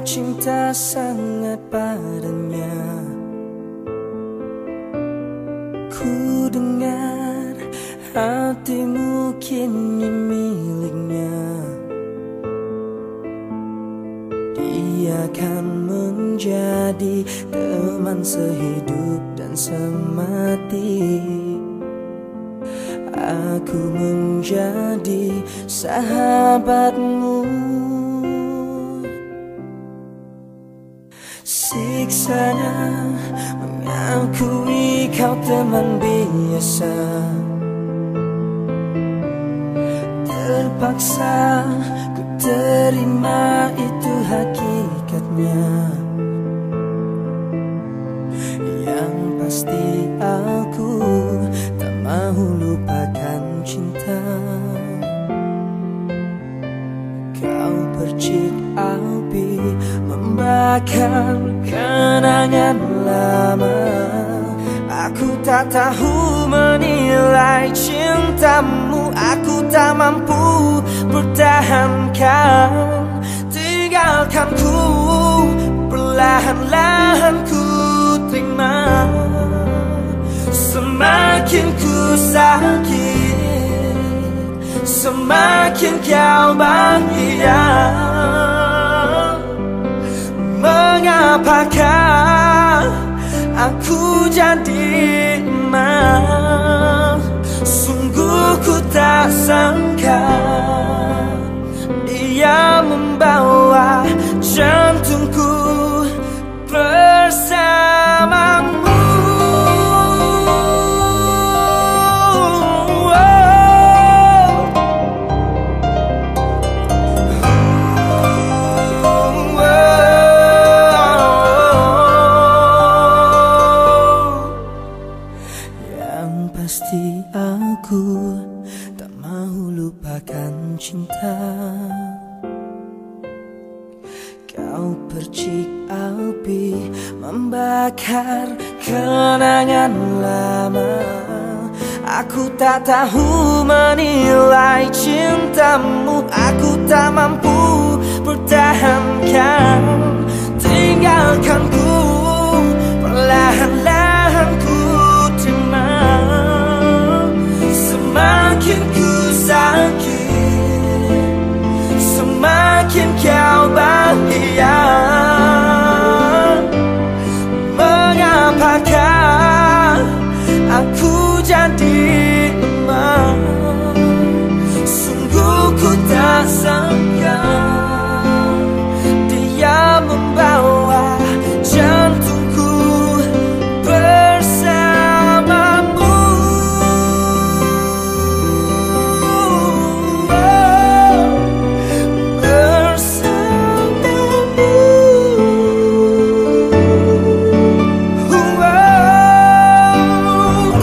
cinta sangat padanya. Ku dengar hatimu kini miliknya. Dia akan menjadi teman sehidup dan semati. Aku menjadi sahabatmu. Siksanya mengakui kau teman biasa. Terpaksa ku terima itu hakikatnya. Yang pasti aku tak mau lupakan cinta. Kau percik api membakar kenangan lama. Aku tak tahu menilai cintamu. Aku tak mampu pertahankan. Tinggalkan ku, perlahan-lahan ku terima. Semakin ku sakit, semakin kau bahagia. Mengapakah aku jadi emas? Sungguh ku tak sangka dia membawa jantungku bersamamu. Pasti aku tak mau lupakan cinta. Kau percik api membakar kenangan lama. Aku tak tahu menilai cintamu. Aku tak mampu pertahankan. Tinggalkan ku, perlahan-lahan ku terima. Semakin ku sakit, semakin kau bahagia. Mengapakah aku jadi emas? Sungguh ku tak sangka dia membawa jantungku bersamamu.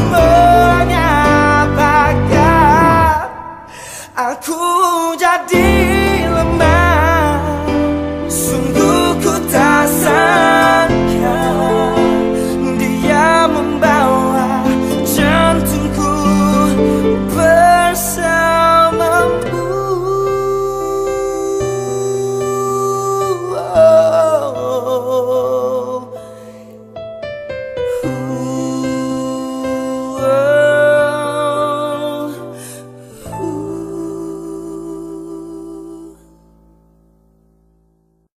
Mengapakah aku jadi